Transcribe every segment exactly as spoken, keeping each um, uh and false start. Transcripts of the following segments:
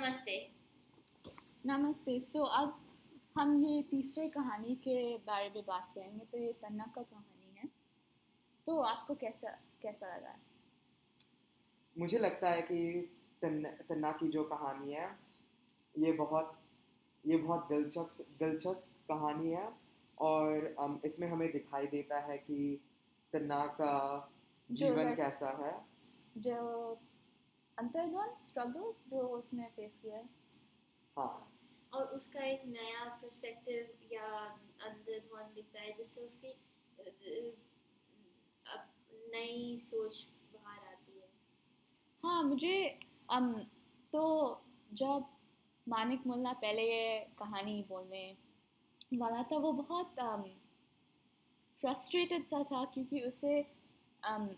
नमस्ते। नमस्ते। सो अब हम ये तीसरे कहानी के बारे में बात करेंगे। तो ये तन्ना का कहानी है। तो आपको कैसा कैसा लगा? मुझे लगता है कि तन्ना तन्ना की जो कहानी है ये बहुत ये बहुत दिलचस्प दिलचस्प कहानी है। और अम, इसमें हमें दिखाई देता है कि तन्ना का जो जीवन लड़ कैसा है। जो अंतर्द्वंद स्ट्रगल्स जो उसने फेस किया है। हाँ, और उसका एक नया पर्सपेक्टिव या अंतर्द्वंद दिखता है जिससे उसकी अ, अब नई सोच बाहर आती है। हाँ, मुझे अम तो जब मानिक मुल्ला पहले ये कहानी बोलने वाला था वो बहुत फ्रस्ट्रेटेड सा था क्योंकि उसे अम,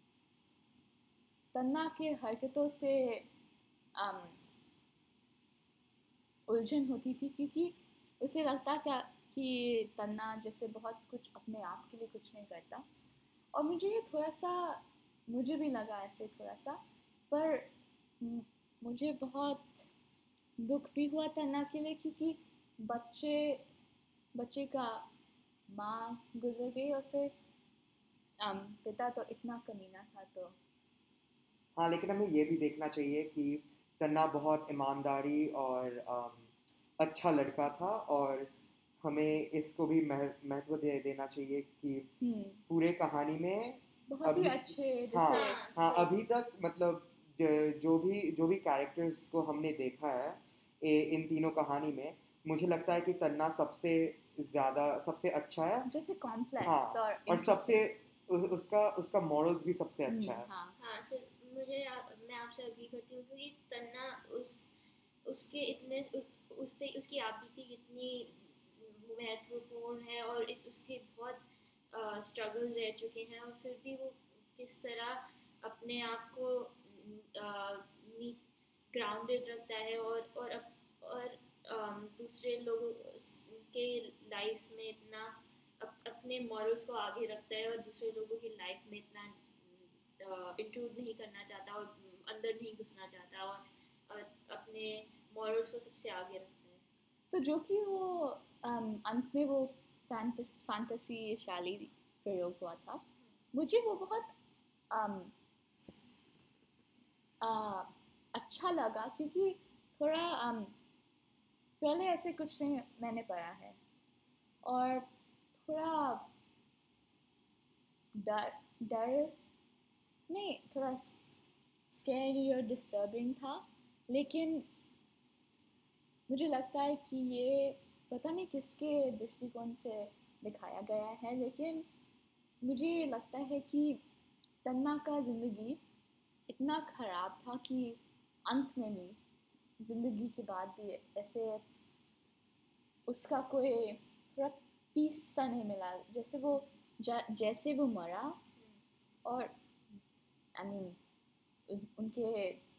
तन्ना के हरकतों से अम, उलझन होती थी क्योंकि उसे लगता क्या कि तन्ना जैसे बहुत कुछ अपने आप के लिए कुछ नहीं करता। और मुझे ये थोड़ा सा मुझे भी लगा ऐसे थोड़ा सा। पर म- मुझे बहुत दुख भी हुआ तन्ना के लिए क्योंकि बच्चे बच्चे का माँ गुजर गई और फिर अम, पिता तो इतना कमीना था। तो हाँ, लेकिन हमें ये भी देखना चाहिए कि तन्ना बहुत ईमानदारी और अम, अच्छा लड़का था। और हमें इसको भी मह- महत्व दे देना चाहिए कि हम्म पूरे कहानी में बहुत ही अभी अच्छे हाँ जैसे हाँ, हाँ सही। अभी तक मतलब ज- जो भी जो भी कैरेक्टर्स को हमने देखा है ए, इन तीनों कहानी में मुझे लगता है कि तन्ना सबसे ज़्यादा सबसे अच्छा है। जैसे हाँ, कॉम्प्लेक्स और और सबसे इंटरेस्टिंग। उ, उसका उसका मॉरल्स भी सबसे अच्छा है। हाँ हाँ, सर। मुझे आ, मैं आपसे अग्री करती हूँ क्योंकि तन्ना उस उसके इतने उस, उस पे उसकी आपबीती कितनी महत्वपूर्ण है और एक उसके बहुत स्ट्रगल्स रह चुके हैं और फिर भी वो किस तरह अपने आप को ग्राउंडेड रखता है और और अप- और अम, दूसरे लोगों के लाइफ में इतना अप, अपने मॉरल्स को आगे रखता है और दूसरे लोगों की लाइफ में इतना इंक्लूड नहीं करना चाहता और अंदर नहीं घुसना चाहता और, और अपने मॉरल्स को सबसे आगे रखता है। तो जो कि वो अम, अंत में वो फैंटस फैंटेसी शाली प्रयोग हुआ था। मुझे वो बहुत अम, आ, अच्छा लगा क्योंकि थोड़ा अम, पहले ऐसे कुछ नहीं मैंने पढ़ा है। और थोड़ा डर डर नहीं थोड़ा स्कैरी और डिस्टर्बिंग था। लेकिन मुझे लगता है कि ये पता नहीं किसके दृष्टिकोण से दिखाया गया है। लेकिन मुझे लगता है कि तन्ना का ज़िंदगी इतना ख़राब था कि अंत में भी ज़िंदगी के बाद भी ऐसे उसका कोई थोड़ा पीस सा नहीं मिला जैसे वो जैसे वो मरा। और आई I मीन mean, उनके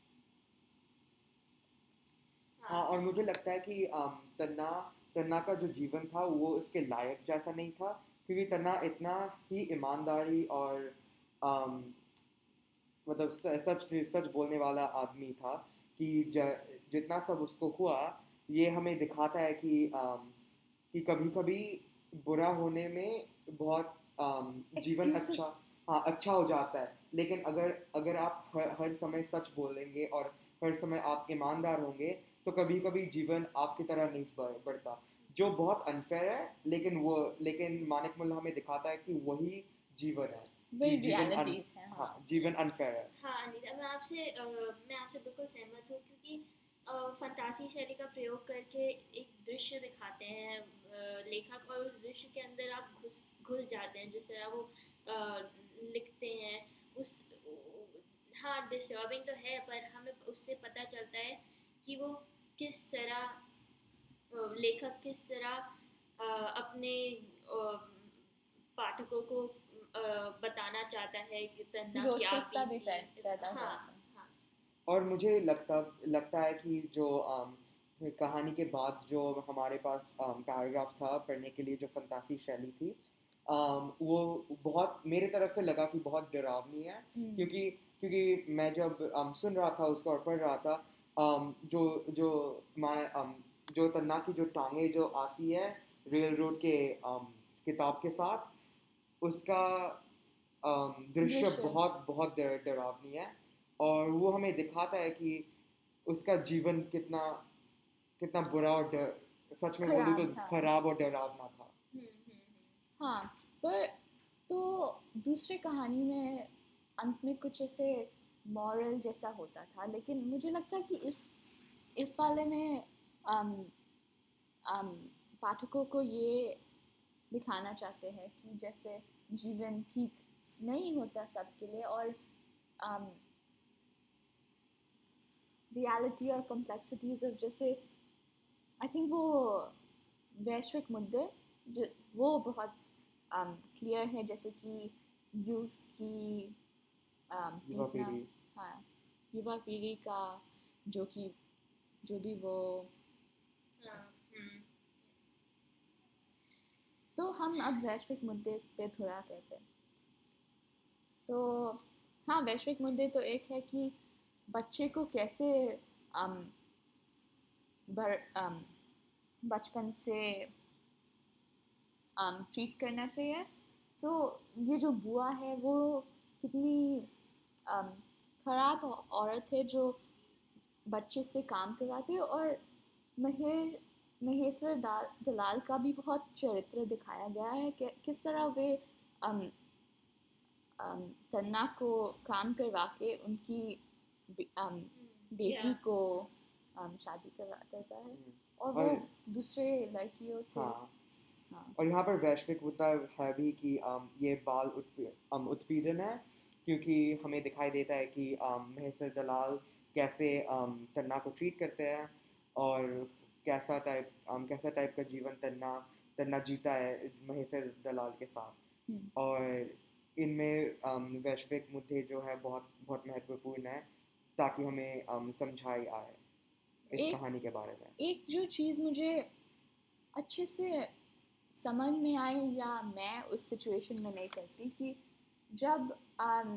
हाँ, हाँ, और मुझे लगता है कि अम, तन्ना तन्ना का जो जीवन था वो उसके लायक जैसा नहीं था, क्योंकि तन्ना इतना ही ईमानदारी और अम, मतलब स- सच सच बोलने वाला आदमी था कि ज, जितना सब उसको हुआ ये हमें दिखाता है कि अम, कि कभी कभी बुरा होने में बहुत अम, जीवन एक्सक्यूजेस। अच्छा हाँ अच्छा हो जाता है। लेकिन अगर अगर आप हर, हर समय सच बोलेंगे और हर समय आप ईमानदार होंगे तो कभी कभी जीवन आपकी तरह नहीं बढ़, बढ़ता, जो बहुत अनफेयर है। लेकिन वो लेकिन मानिक मुल्ला हमें दिखाता है कि वही जीवन है, कि वही जीवन अन, रियलिटीज़ हैं। हाँ हाँ जीवन अनफेयर है। हाँ अनिता, मैं आपसे अ, मैं आपसे बिल्कुल सहमत हूँ क्योंकि फंतासी शैली का प्रयोग करके एक दृश्य दिखाते हैं अ, लेखक, और उस दृश्य के अंदर आप घुस घुस जाते हैं जिस तरह वो अ, लिखते हैं। उस हाँ, डिस्टर्बिंग तो है पर हमें उससे पता चलता है कि वो किस तरह अ, लेखक किस तरह अ, अपने अ, पाठकों को अ, बताना चाहता है कि तन्ना की आप रोचकता भी बीती। पै- पैदा हाँ, हुआ था। हाँ, और मुझे लगता लगता है कि जो अम, कहानी के बाद जो हमारे पास पैराग्राफ था पढ़ने के लिए, जो फंतासी शैली थी, अम, वो बहुत मेरे तरफ से लगा कि बहुत डरावनी है। हम्म क्योंकि क्योंकि मैं जब अम, सुन रहा था उसको और पढ़ रहा था um, जो जो मैं um, जो तन्ना की जो टांगे जो आती है रेल रोड के um, किताब के साथ उसका um, दृश्य दृश्य। बहुत बहुत डर- डरावनी है और वो हमें दिखाता है कि उसका जीवन कितना कितना बुरा और डर सच में बोलूँ तो खराब था। खराब और डरावना था। हम्म, हम्म, हम्म। हाँ, पर तो दूसरे कहानी में अंत में कुछ ऐसे मॉरल जैसा होता था, लेकिन मुझे लगता है कि इस इस वाले में अम, अम, पाठकों को ये दिखाना चाहते हैं कि जैसे जीवन ठीक नहीं होता सबके लिए, और रियलिटी और कॉम्प्लेक्सिटीज ऑफ जैसे आई थिंक वो वैश्विक मुद्दे जो वो बहुत क्लियर है, जैसे कि यूथ की um, युवा इतना पीढ़ी हाँ युवा पीढ़ी का जो कि जो भी वो हाँ, हम्म, तो हम अब वैश्विक मुद्दे पे थोड़ा कहते हैं। तो हाँ, वैश्विक मुद्दे तो एक है कि बच्चे को कैसे um, बर, um, बचपन से ट्रीट करना चाहिए। सो so, ये जो बुआ है वो कितनी um, खराब औरत है जो बच्चे से काम करवाती है, और महेर महेश्वर दाल दलाल का भी बहुत चरित्र दिखाया गया है कि किस तरह वे um, um, तन्ना को काम करवा के उनकी um, बेटी yeah. को um, शादी करवा देता है, हम्म, और वो और दूसरे लड़कियों से हाँ हाँ और यहाँ पर वैश्विक मुद्दा है भी कि um, ये बाल उत्पी, um, उत्पीड़न है क्योंकि हमें दिखाई देता है कि um, महेश्वर दलाल कैसे um, तन्ना को ट्रीट करते हैं और कैसा टाइप um, कैसा टाइप का जीवन तन्ना तन्ना जीता है महेश्वर दलाल के साथ। हम्म। और इनमें um, वैश्विक मुद्दे जो है बहुत बहुत महत्वपूर्ण है ताकि हमें um, समझाई आए इस एक कहानी के बारे में। एक जो चीज़ मुझे अच्छे से समझ में आई, या मैं उस सिचुएशन में नहीं करती, कि जब um,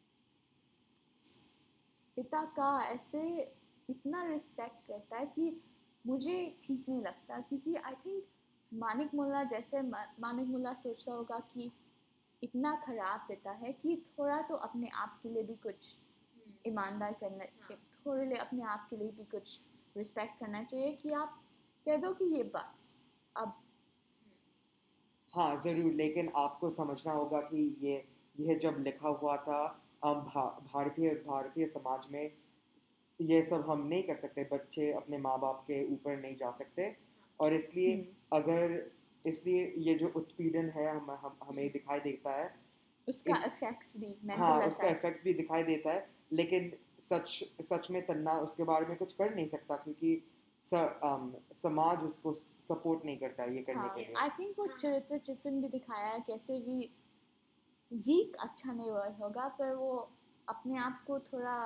पिता का ऐसे इतना रिस्पेक्ट करता है कि मुझे ठीक नहीं लगता, क्योंकि आई थिंक मानिक मुल्ला जैसे मा, मानिक मुल्ला सोचता होगा कि इतना खराब पिता है कि थोड़ा तो अपने आप के लिए भी कुछ हम्म, ईमानदार करना, हाँ, थोड़े लिए अपने आप के लिए भी कुछ रिस्पेक्ट करना चाहिए, कि आप कह दो कि ये बस अब हाँ ज़रूर, लेकिन आपको समझना होगा कि ये यह जब लिखा हुआ था हम भा, भारतीय भारतीय समाज में ये सब हम नहीं कर सकते, बच्चे अपने माँ बाप के ऊपर नहीं जा सकते और इसलिए हम्म, अगर इसलिए ये जो उत्पीड़न है हम, हम हमें दिखाई देता है उसका इस इफेक्ट्स भी हाँ मेंटल उसका इफेक्ट्स इफेक्ट भी दिखाई देता है, लेकिन सच सच में तन्ना उसके बारे में कुछ कर नहीं सकता क्योंकि स, um, समाज उसको सपोर्ट नहीं करता ये करने हाँ, के लिए। आई थिंक वो हाँ, चरित्र चित्रण भी दिखाया है कैसे भी वीक अच्छा नहीं वर्ड होगा, पर वो अपने आप को थोड़ा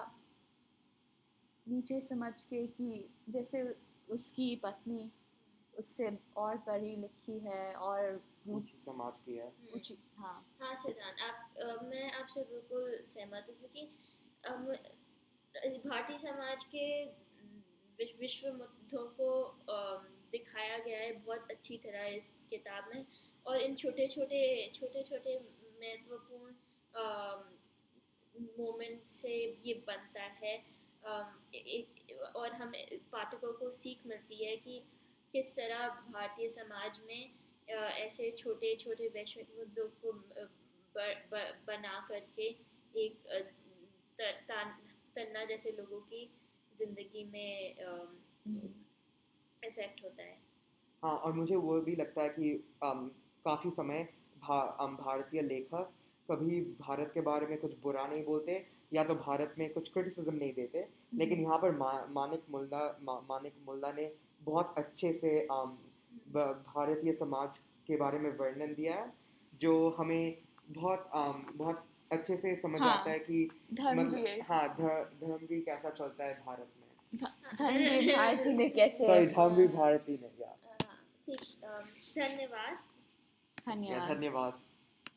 नीचे समझ के कि जैसे उसकी पत्नी उससे और पढ़ी लिखी है और ऊंची समाज की है। हम्म, ऊंची हाँ हाँ सिद्धांत, आप अ, मैं आपसे बिल्कुल सहमत हूँ क्योंकि अम, भारतीय समाज के विश्व विश्व मुद्दों को अम, दिखाया गया है बहुत अच्छी तरह इस किताब में, और इन छोटे छोटे छोटे छोटे महत्वपूर्ण मोमेंट से ये बनता है। अम, एक और हमें पाठकों को सीख मिलती है कि किस तरह भारतीय समाज में अ, ऐसे छोटे छोटे वैश्विक मुद्दों को अ, ब, ब, बना करके एक अ, त, तान, तन्ना जैसे लोगों की जिंदगी में हम्म, इफेक्ट होता है। हाँ और मुझे वो भी लगता है कि um, काफ़ी समय भा, um, भारतीय लेखक कभी भारत के बारे में कुछ बुरा नहीं बोलते या तो भारत में कुछ क्रिटिसिज्म नहीं देते, लेकिन हम्म, यहाँ पर मा, मानिक मुल्ला मा, मानिक मुल्ला ने बहुत अच्छे से um, ब- भारतीय समाज के बारे में वर्णन दिया है जो हमें बहुत um, बहुत अच्छे से समझ हाँ आता है कि मतलब धर्मवीर हाँ धर, धर्म भी कैसा चलता है भारत में। ध- धर्मवीर भारती में कैसे सॉरी धर्म भी भारती नहीं यार। हाँ, ठीक, अम, धन्यवाद। या धन्यवाद। धन्यवाद।